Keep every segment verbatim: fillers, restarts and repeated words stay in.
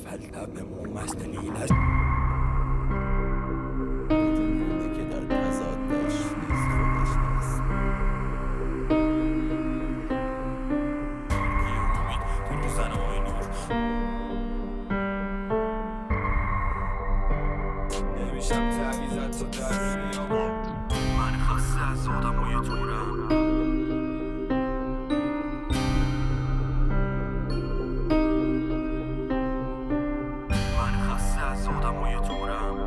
قلبم مومست دلیل است بدون که در تضادش نیز خودش نیست. نمیشم تعویزت تو در بیام، من خسته از آدمای دورم. من خسته از آدمای دورم.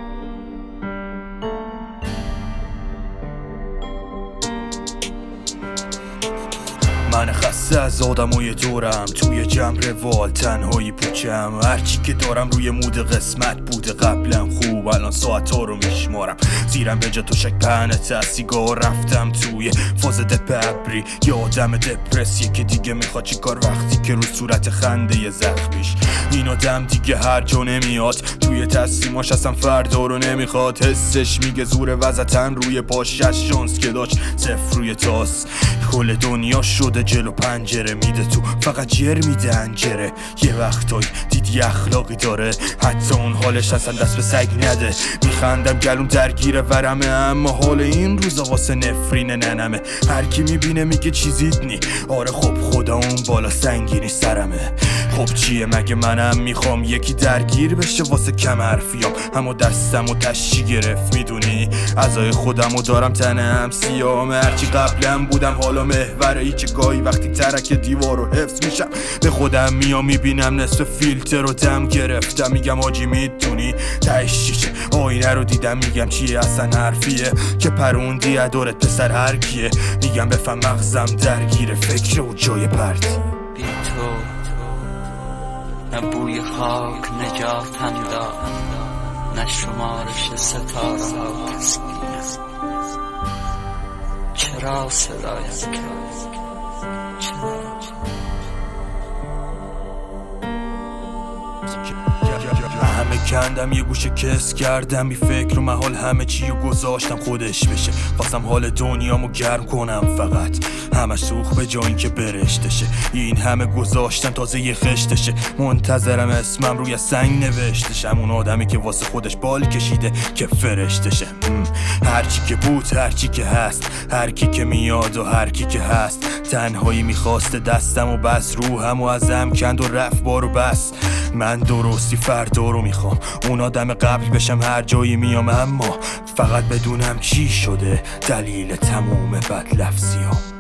من خسته از آدمای دورم، توی جمع روال تنهایی پوچم. هرچی که دارم روی مود قسمت بوده قبلم خوب، الان ساعت ها رو میشمارم. زیرم به جا تو شک پهنت از سیگار رفتم توی فاز دپ ابری. یه آدم دپرسیه که دیگه میخواد چی کار وقتی که رو صورت خنده یه زخمیش. این آدم دیگه هر جا نمیاد، توی تصمیماش اصلا فردا رو نمیخواد. حسش میگه زور وزتن روی پاش، از شانس که داشت صفر روی تاس. کل دنیا شده جلو پنجره، میده تو فقط جر میده انجره. یه وقتایی دیدی اخلاقی داره، حتی اون حالش اصلا دست به سگ نده. میخندم گلوم درگیره ورمه، اما حال این روزا واسه نفرینه ننمه. هر کی میبینه میگه چیزیت نی، آره خب خدا اون بالا سنگینی سرمه. خب چیه مگه منم میخوام یکی درگیر بشه واسه کم حرفیام، اما دستم و تشی گرفت میدونی عزای خودم و دارم تنم سیام. هرچی قبلم بودم حالا محوره ای که گاهی وقتی ترک دیوار رو حفظ میشم به خودم میام میبینم نصف فیلتر رو دم گرفتم. میگم آجی میدونی تهش چیشه، آینه رو دیدم میگم چیه اصلا حرفیه که پروندی ادارت پسر هر کیه. میگم بفهم مغزم درگیر فکر و جای پرت. بی تو نه بوی خاک نجاتم داد، نه شمارش ستاره ها تسکینم. چرا صدایم کرد؟ چرا؟ همه کندم یه گوشه کس کردم، بی فکر و محال همه چی رو گذاشتم خودش بشه. خواستم حال دنیامو گرم کنم فقط همش سوخ به جا این که برشتشه. این همه گذاشتم تازه یه خشتشه، منتظرم اسمم روی سنگ نوشتشم. اون آدمی که واسه خودش بال کشیده که فرشتشه. هرچی که بود هرچی که هست، هرکی که میاد و هرکی که هست. تنهایی میخواسته دستم و بس، روحم و ازم کند و رفت بارو بس. من درستی فردا رو میخوام، اون آدم قبل بشم هر جایی میام، اما فقط بدونم چی شده دلیل تموم بد لفظیام.